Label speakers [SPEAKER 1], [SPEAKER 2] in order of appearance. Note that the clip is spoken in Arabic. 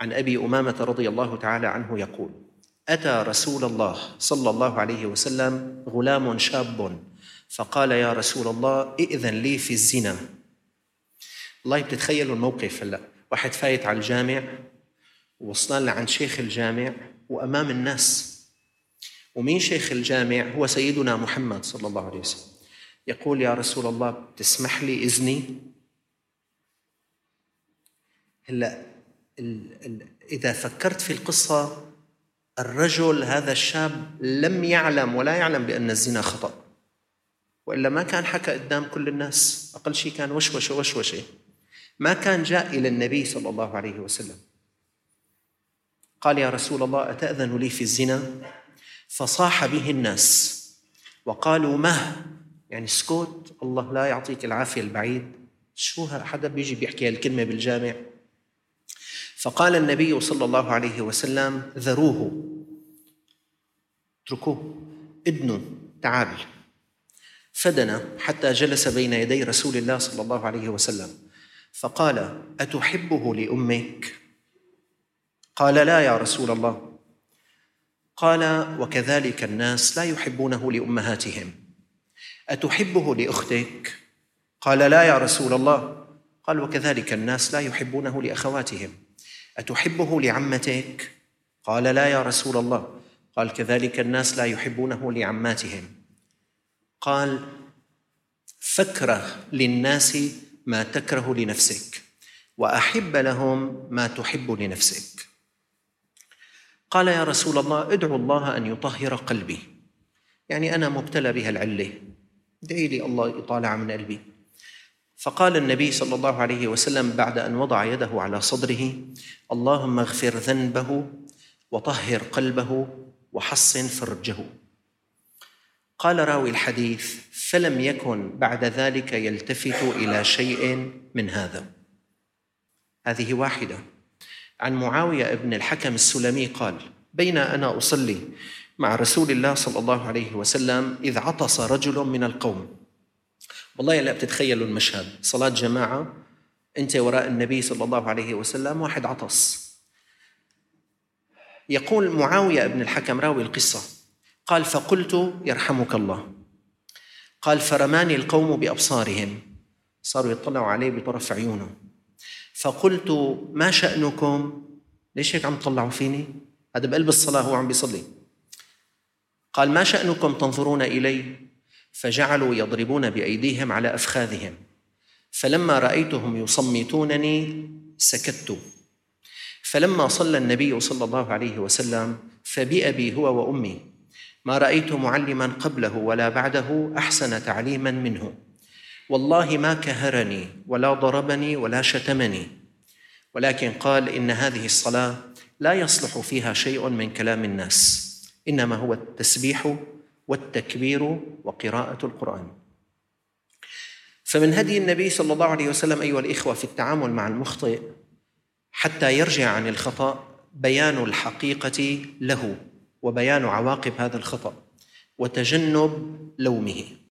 [SPEAKER 1] عن أبي أمامة رضي الله تعالى عنه يقول: أتى رسول الله صلى الله عليه وسلم غلام شاب فقال: يا رسول الله ائذن لي في الزنا. والله بتتخيلوا الموقف هلأ، واحد فايت على الجامع ووصلنا لعند شيخ الجامع وأمام الناس، ومين شيخ الجامع؟ هو سيدنا محمد صلى الله عليه وسلم. يقول: يا رسول الله تسمح لي إذني؟ هلأ إذا فكرت في القصة، الرجل هذا الشاب لم يعلم ولا يعلم بأن الزنا خطأ، وإلا ما كان حكى قدام كل الناس، أقل شيء كان وشوشة، ما كان جاء إلى النبي صلى الله عليه وسلم قال: يا رسول الله أتأذن لي في الزنا؟ فصاح به الناس وقالوا: مه، يعني اسكت، الله لا يعطيك العافية البعيد، شو حدا بيجي بيحكي هالكلمة بالجامع؟ فقال النبي صلى الله عليه وسلم: ذروه، اتركوه، ادنوا، تعال. فدنا حتى جلس بين يدي رسول الله صلى الله عليه وسلم فقال: أتحبه لأمك؟ قال: لا يا رسول الله. قال: وكذلك الناس لا يحبونه لأمهاتهم. أتحبه لأختك؟ قال: لا يا رسول الله. قال: وكذلك الناس لا يحبونه لأخواتهم. أتحبه لعمتك؟ قال: لا يا رسول الله. قال: كذلك الناس لا يحبونه لعماتهم. قال: فاكره للناس ما تكره لنفسك، وأحب لهم ما تحب لنفسك. قال: يا رسول الله ادعو الله أن يطهر قلبي، يعني أنا مبتلى بها العلة، ادعي لي الله يطالع من قلبي. فقال النبي صلى الله عليه وسلم بعد أن وضع يده على صدره: اللهم اغفر ذنبه وطهر قلبه وحصن فرجه. قال راوي الحديث: فلم يكن بعد ذلك يلتفت إلى شيء من هذا. هذه واحدة. عن معاوية بن الحكم السلمي قال: بين أنا أصلي مع رسول الله صلى الله عليه وسلم إذ عطس رجل من القوم. والله لا بتتخيلوا المشهد، صلاة جماعة، أنت وراء النبي صلى الله عليه وسلم، واحد عطس. يقول معاوية بن الحكم راوي القصة قال: فقلت: يرحمك الله. قال: فرماني القوم بأبصارهم، صاروا يطلعوا عليه بطرف عيونه. فقلت: ما شأنكم؟ ليش هيك عم تطلعوا فيني؟ هذا بقلب الصلاة هو عم بيصلي. قال: ما شأنكم تنظرون إلي؟ فجعلوا يضربون بأيديهم على أفخاذهم، فلما رأيتهم يصمتونني سكت. فلما صلى النبي صلى الله عليه وسلم فبأبي هو وأمي ما رأيت معلما قبله ولا بعده أحسن تعليما منه، والله ما كهرني ولا ضربني ولا شتمني، ولكن قال: إن هذه الصلاة لا يصلح فيها شيء من كلام الناس، إنما هو التسبيح والتكبير وقراءة القرآن. فمن هدي النبي صلى الله عليه وسلم أيها الإخوة في التعامل مع المخطئ حتى يرجع عن الخطأ بيان الحقيقة له وبيان عواقب هذا الخطأ وتجنب لومه.